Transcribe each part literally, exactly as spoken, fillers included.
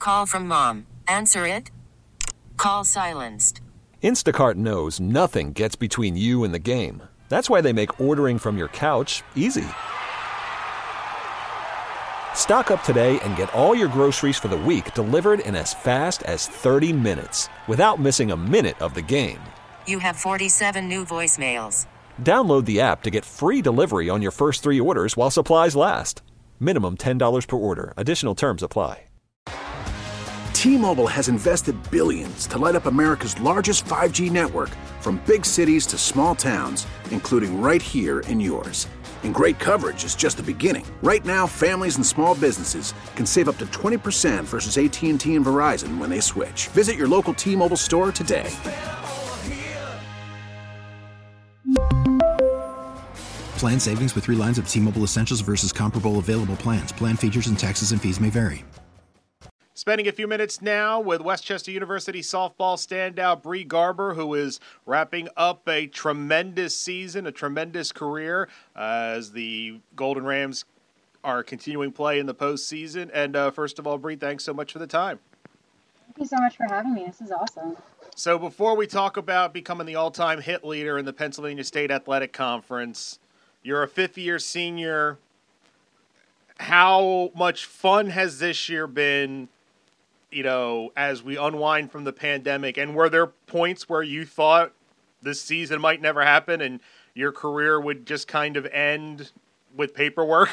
Call from mom. Answer it. Call silenced. Instacart knows nothing gets between you and the game. That's why they make ordering from your couch easy. Stock up today and get all your groceries for the week delivered in as fast as thirty minutes without missing a minute of the game. You have forty-seven new voicemails. Download the app to get free delivery on your first three orders while supplies last. Minimum ten dollars per order. Additional terms apply. T-Mobile has invested billions to light up America's largest five G network, from big cities to small towns, including right here in yours. And great coverage is just the beginning. Right now, families and small businesses can save up to twenty percent versus A T and T and Verizon when they switch. Visit your local T-Mobile store today. Plan savings with three lines of T-Mobile Essentials versus comparable available plans. Plan features and taxes and fees may vary. Spending a few minutes now with Westchester University softball standout Bree Garber, who is wrapping up a tremendous season, a tremendous career, uh, as the Golden Rams are continuing play in the postseason. And uh, first of all, Bree, thanks so much for the time. Thank you so much for having me. This is awesome. So before we talk about becoming the all-time hit leader in the Pennsylvania State Athletic Conference, you're a fifth-year senior. How much fun has this year been, you know, as we unwind from the pandemic? And were there points where you thought this season might never happen and your career would just kind of end with paperwork?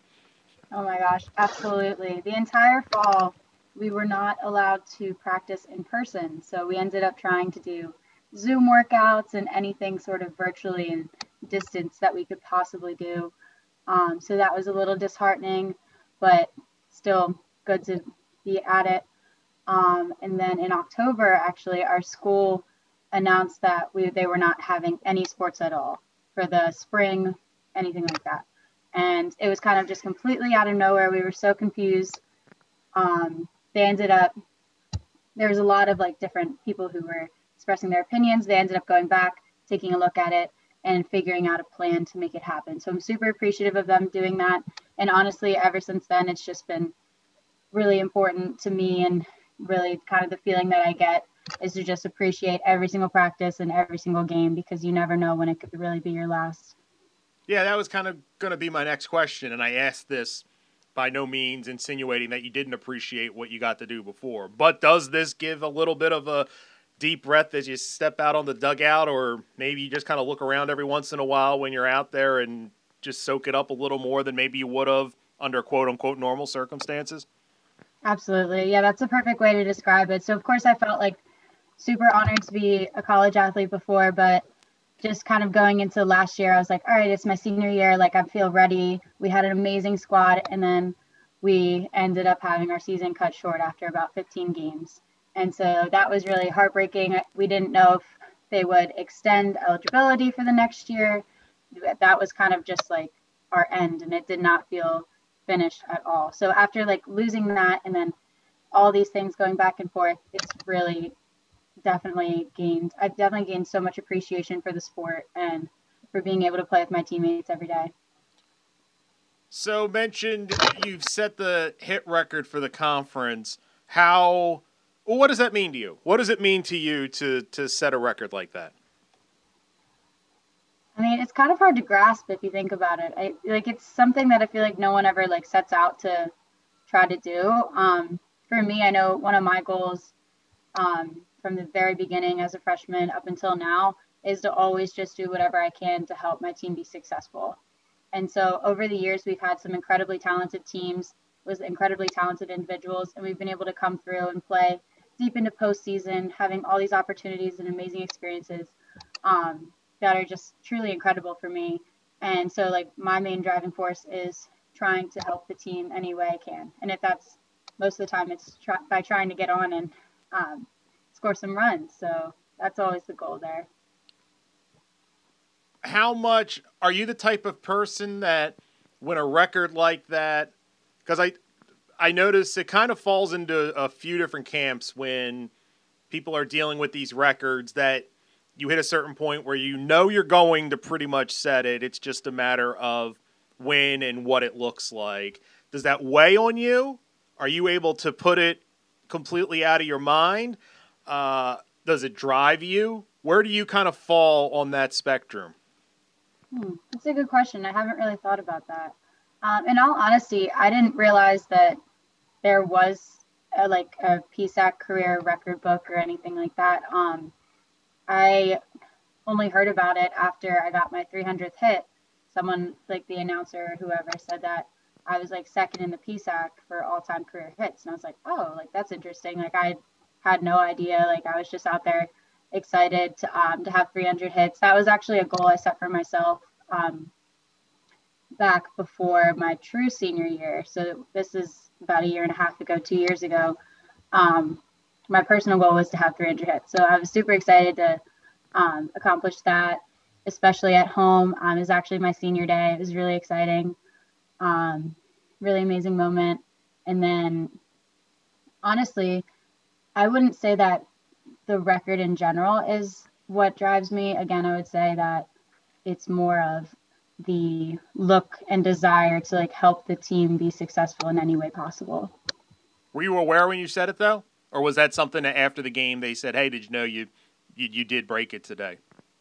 Oh my gosh, absolutely. The entire fall, we were not allowed to practice in person. So we ended up trying to do Zoom workouts and anything sort of virtually in distance that we could possibly do. Um, so that was a little disheartening, but still good to be at it. Um, and then in October, actually, our school announced that we they were not having any sports at all for the spring, anything like that. And it was kind of just completely out of nowhere. We were so confused. Um, they ended up, there was a lot of like different people who were expressing their opinions. They ended up going back, taking a look at it, and figuring out a plan to make it happen. So I'm super appreciative of them doing that. And honestly, ever since then, it's just been really important to me, and really kind of the feeling that I get is to just appreciate every single practice and every single game, because you never know when it could really be your last. Yeah, that was kind of going to be my next question, and I asked this by no means insinuating that you didn't appreciate what you got to do before. But does this give a little bit of a deep breath as you step out on the dugout, or maybe you just kind of look around every once in a while when you're out there and just soak it up a little more than maybe you would have under quote-unquote normal circumstances? Absolutely. Yeah, that's a perfect way to describe it. So, of course, I felt like super honored to be a college athlete before, but just kind of going into last year, I was like, all right, it's my senior year. Like, I feel ready. We had an amazing squad, and then we ended up having our season cut short after about fifteen games. And so that was really heartbreaking. We didn't know if they would extend eligibility for the next year. That was kind of just like our end, and it did not feel finished at all. So after like losing that and then all these things going back and forth, it's really definitely gained, I've definitely gained so much appreciation for the sport and for being able to play with my teammates every day. So mentioned you've set the hit record for the conference. How, well, what does that mean to you? What does it mean to you to, to set a record like that? I mean, it's kind of hard to grasp if you think about it. I like it's something that I feel like no one ever like sets out to try to do. Um, for me, I know one of my goals um, from the very beginning as a freshman up until now is to always just do whatever I can to help my team be successful. And so over the years, we've had some incredibly talented teams with incredibly talented individuals, and we've been able to come through and play deep into postseason, having all these opportunities and amazing experiences. Um, that are just truly incredible for me. And so like my main driving force is trying to help the team any way I can. And if that's most of the time, it's try- by trying to get on and um, score some runs. So that's always the goal there. How much are you the type of person that when a record like that, because I, I notice it kind of falls into a few different camps when people are dealing with these records, that you hit a certain point where you know you're going to pretty much set it. It's just a matter of when and what it looks like. Does that weigh on you? Are you able to put it completely out of your mind? Uh, does it drive you? Where do you kind of fall on that spectrum? Hmm, that's a good question. I haven't really thought about that. Um, in all honesty, I didn't realize that there was a, like a P S A C career record book or anything like that. Um, I only heard about it after I got my three hundredth hit. Someone, like the announcer or whoever, said that I was like second in the P S A C for all-time career hits. And I was like, oh, like that's interesting. Like I had no idea. Like I was just out there excited to um, to have three hundred hits. That was actually a goal I set for myself um, back before my true senior year. So this is about a year and a half ago, two years ago. Um, my personal goal was to have three hundred hits. So I was super excited to um, accomplish that, especially at home. Um, it was actually my senior day. It was really exciting, um, really amazing moment. And then honestly, I wouldn't say that the record in general is what drives me. Again, I would say that it's more of the look and desire to like help the team be successful in any way possible. Were you aware when you said it though? Or was that something that after the game they said, hey, did you know you you, you did break it today?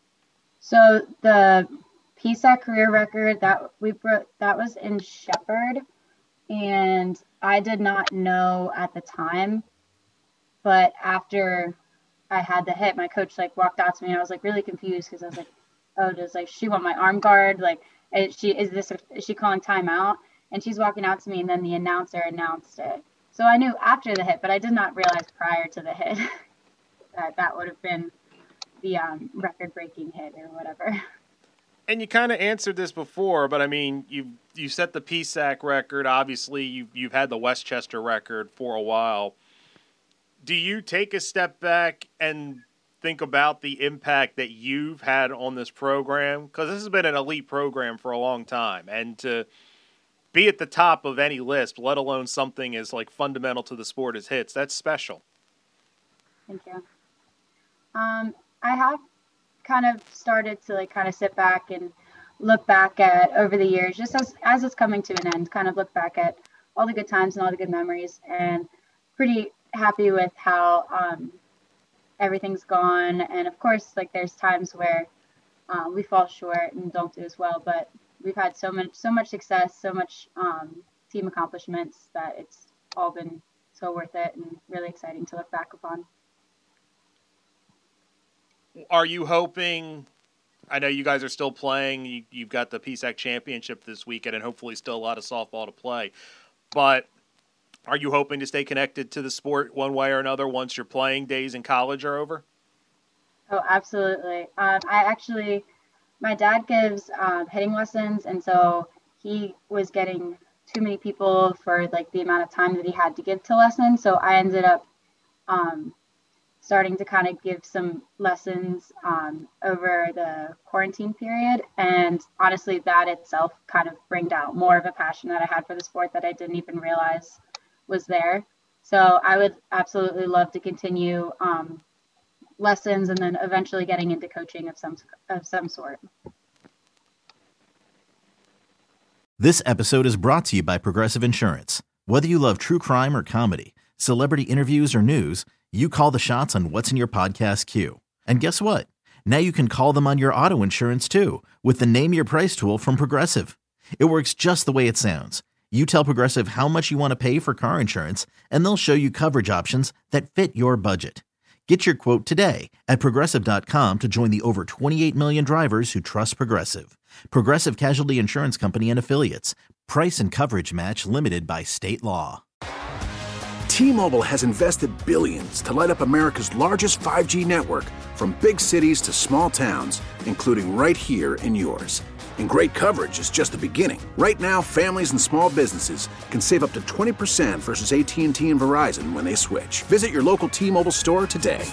So the P S A C career record that we broke, that was in Shepherd, and I did not know at the time, but after I had the hit, my coach like walked out to me and I was like really confused because I was like, oh, does like she want my arm guard? Like, is she is this is she calling timeout? And she's walking out to me, and then the announcer announced it. So I knew after the hit, but I did not realize prior to the hit that that would have been the um, record-breaking hit or whatever. And you kind of answered this before, but I mean, you you set the P S A C record. Obviously, you you've had the Westchester record for a while. Do you take a step back and think about the impact that you've had on this program? Because this has been an elite program for a long time, and to be at the top of any list, let alone something as like fundamental to the sport as hits, that's special. Thank you. Um, I have kind of started to like kind of sit back and look back at over the years, just as as it's coming to an end, kind of look back at all the good times and all the good memories, and pretty happy with how um, everything's gone. And of course, like there's times where uh, we fall short and don't do as well, but we've had so much, so much success, so much um, team accomplishments that it's all been so worth it and really exciting to look back upon. Are you hoping, I know you guys are still playing, you, you've got the P S A C championship this weekend and hopefully still a lot of softball to play, but are you hoping to stay connected to the sport one way or another once your playing days in college are over? Oh, absolutely. Um, I actually, my dad gives um, hitting lessons, and so he was getting too many people for like the amount of time that he had to give to lessons. So I ended up um, starting to kind of give some lessons um, over the quarantine period. And honestly, that itself kind of brought out more of a passion that I had for the sport that I didn't even realize was there. So I would absolutely love to continue um, lessons and then eventually getting into coaching of some of some sort. This episode is brought to you by Progressive Insurance. Whether you love true crime or comedy, celebrity interviews or news, you call the shots on what's in your podcast queue. And guess what? Now you can call them on your auto insurance too with the Name Your Price tool from Progressive. It works just the way it sounds. You tell Progressive how much you want to pay for car insurance, and they'll show you coverage options that fit your budget. Get your quote today at Progressive dot com to join the over twenty-eight million drivers who trust Progressive. Progressive Casualty Insurance Company and Affiliates. Price and coverage match limited by state law. T-Mobile has invested billions to light up America's largest five G network, from big cities to small towns, including right here in yours. And great coverage is just the beginning. Right now, families and small businesses can save up to twenty percent versus A T and T and Verizon when they switch. Visit your local T-Mobile store today.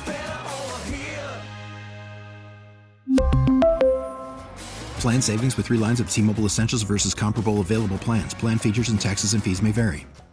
Plan savings with three lines of T-Mobile Essentials versus comparable available plans. Plan features and taxes and fees may vary.